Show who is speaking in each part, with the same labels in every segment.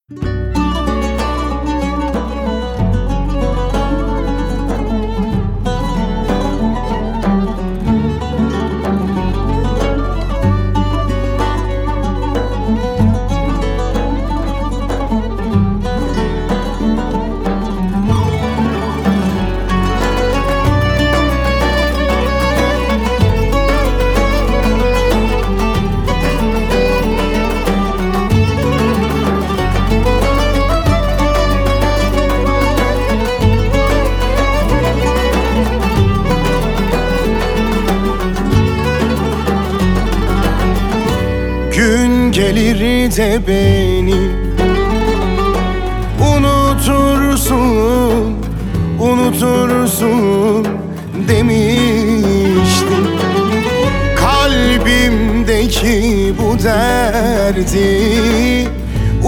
Speaker 1: Gün gelir de beni unutursun demiştim. Kalbimdeki bu derdi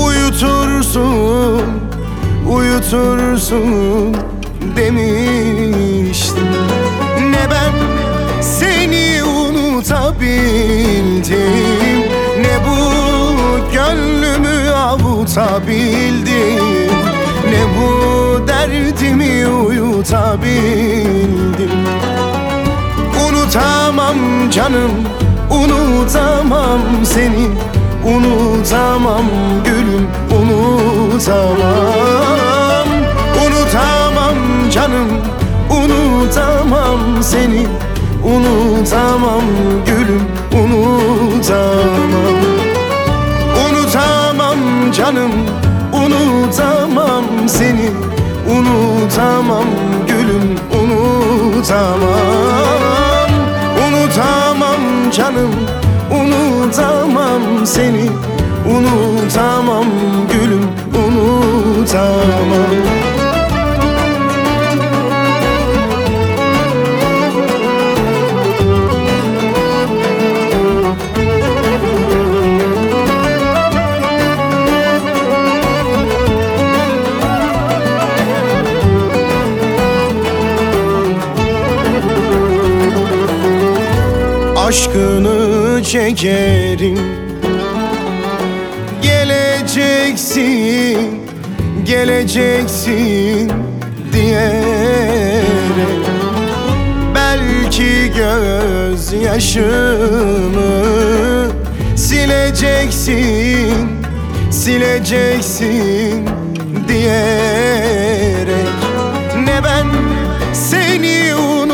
Speaker 1: uyutursun demiştim. Ne ben seni unutabildim, ne bu gönlümü avutabildim, ne bu derdimi uyutabildim. Unutamam canım, unutamam seni, unutamam gülüm, unutamam. Unutamam canım, unutamam seni, unutamam gülüm, unutamam. Unutamam canım, unutamam seni, unutamam gülüm, unutamam. Unutamam canım, unutamam seni, unutamam gülüm, unutamam. Aşkını çekerim, geleceksin diyerek. Belki gözyaşımı sileceksin diyerek. Ne ben seni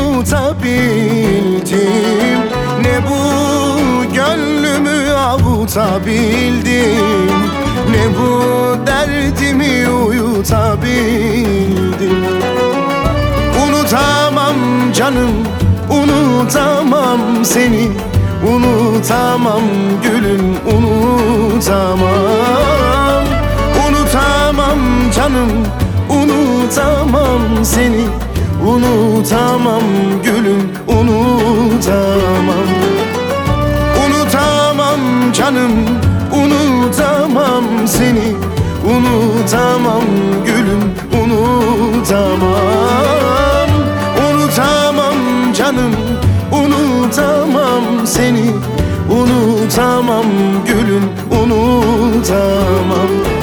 Speaker 1: unutabildim, ne bu gönlümü avutabildim, ne bu derdimi uyutabildim. Unutamam canım, unutamam seni, unutamam gülüm, unutamam. Unutamam canım, unutamam seni, unutamam gülüm, unutamam. Unutamam canım, unutamam seni, unutamam gülüm, unutamam. Unutamam canım, unutamam seni, unutamam gülüm, unutamam.